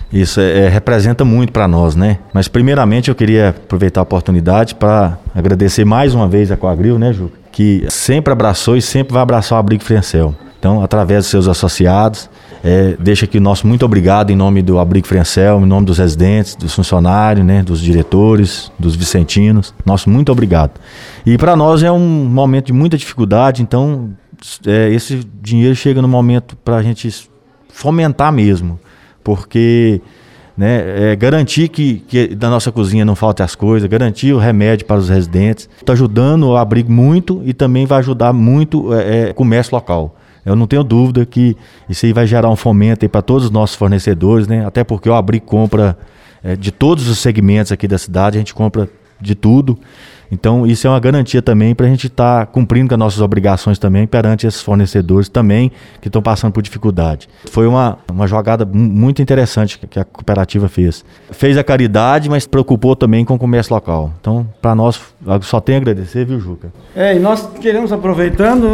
Isso representa muito para nós, né? Mas primeiramente eu queria aproveitar a oportunidade para agradecer mais uma vez a Coagril, né, Juca? Que sempre abraçou e sempre vai abraçar o Abrigo Friancel. Então, através dos seus associados, deixa aqui o nosso muito obrigado em nome do Abrigo Friancel, em nome dos residentes, dos funcionários, né, dos diretores, dos vicentinos. Nosso muito obrigado. E para nós é um momento de muita dificuldade, então esse dinheiro chega no momento para a gente fomentar mesmo, porque garantir que da nossa cozinha não falte as coisas, garantir o remédio para os residentes, está ajudando o Abrigo muito e também vai ajudar muito o comércio local. Eu não tenho dúvida que isso aí vai gerar um fomento para todos os nossos fornecedores, né? Até porque o Abrigo compra de todos os segmentos aqui da cidade, a gente compra de tudo. Então isso é uma garantia também para a gente estar cumprindo com as nossas obrigações também perante esses fornecedores também que estão passando por dificuldade. Foi uma jogada muito interessante que a cooperativa fez. Fez a caridade, mas se preocupou também com o comércio local. Então, para nós, só tenho a agradecer, viu, Juca? E nós queremos, aproveitando,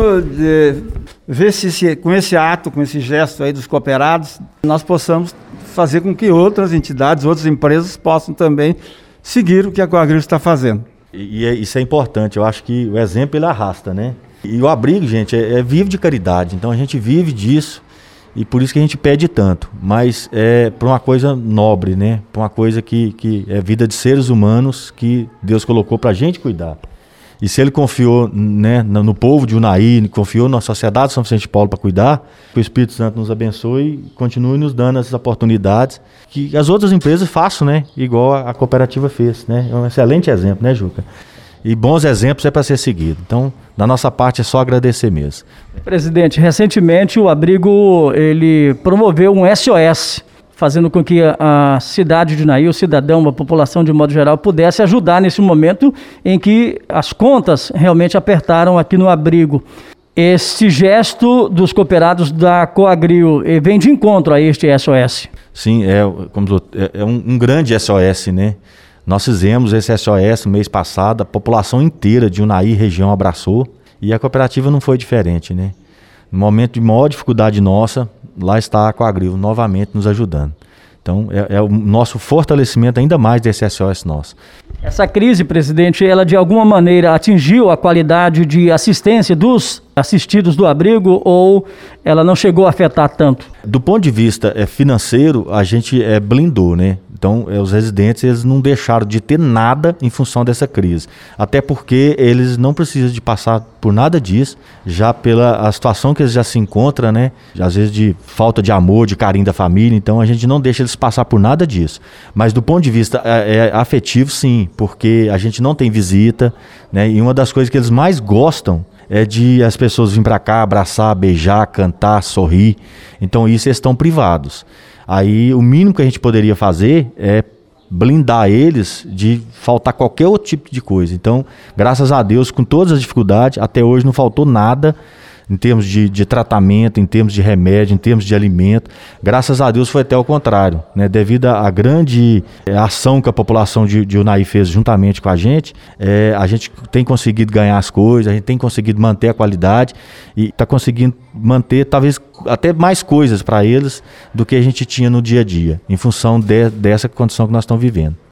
ver se com esse ato, com esse gesto aí dos cooperados, nós possamos fazer com que outras entidades, outras empresas possam também seguir o que a Coagril está fazendo. E isso é importante, eu acho que o exemplo ele arrasta, né? E o Abrigo, gente, vive de caridade, então a gente vive disso e por isso que a gente pede tanto, mas é por uma coisa nobre, né? Por uma coisa que é vida de seres humanos que Deus colocou pra gente cuidar. E se ele confiou, né, no povo de Unai, confiou na sociedade de São Vicente de Paulo para cuidar, que o Espírito Santo nos abençoe e continue nos dando essas oportunidades que as outras empresas façam, né, igual a cooperativa fez, né? É um excelente exemplo, né, Juca? E bons exemplos é para ser seguido. Então, da nossa parte é só agradecer mesmo. Presidente, recentemente o Abrigo ele promoveu um SOS, fazendo com que a cidade de Unai, o cidadão, a população de modo geral, pudesse ajudar nesse momento em que as contas realmente apertaram aqui no Abrigo. Esse gesto dos cooperados da Coagril vem de encontro a este SOS. Sim, é um grande SOS, né? Nós fizemos esse SOS no mês passado, a população inteira de Unai região abraçou e a cooperativa não foi diferente, né? No momento de maior dificuldade nossa, lá está a Coagril novamente nos ajudando. Então, é o nosso fortalecimento ainda mais desse SOS nosso. Essa crise, presidente, ela de alguma maneira atingiu a qualidade de assistência dos assistidos do Abrigo ou ela não chegou a afetar tanto? Do ponto de vista financeiro, a gente blindou, né? Então, os residentes eles não deixaram de ter nada em função dessa crise. Até porque eles não precisam de passar por nada disso, já pela a situação que eles já se encontram, né? Às vezes de falta de amor, de carinho da família. Então, a gente não deixa eles passar por nada disso. Mas do ponto de vista afetivo, sim, porque a gente não tem visita, né? E uma das coisas que eles mais gostam é de as pessoas virem para cá, abraçar, beijar, cantar, sorrir. Então, isso eles estão privados. Aí o mínimo que a gente poderia fazer é blindar eles de faltar qualquer outro tipo de coisa. Então, graças a Deus, com todas as dificuldades, até hoje não faltou nada em termos de tratamento, em termos de remédio, em termos de alimento. Graças a Deus foi até o contrário, né? Devido à grande ação que a população de Unai fez juntamente com a gente tem conseguido ganhar as coisas, a gente tem conseguido manter a qualidade e está conseguindo manter talvez até mais coisas para eles do que a gente tinha no dia a dia, em função dessa condição que nós estamos vivendo.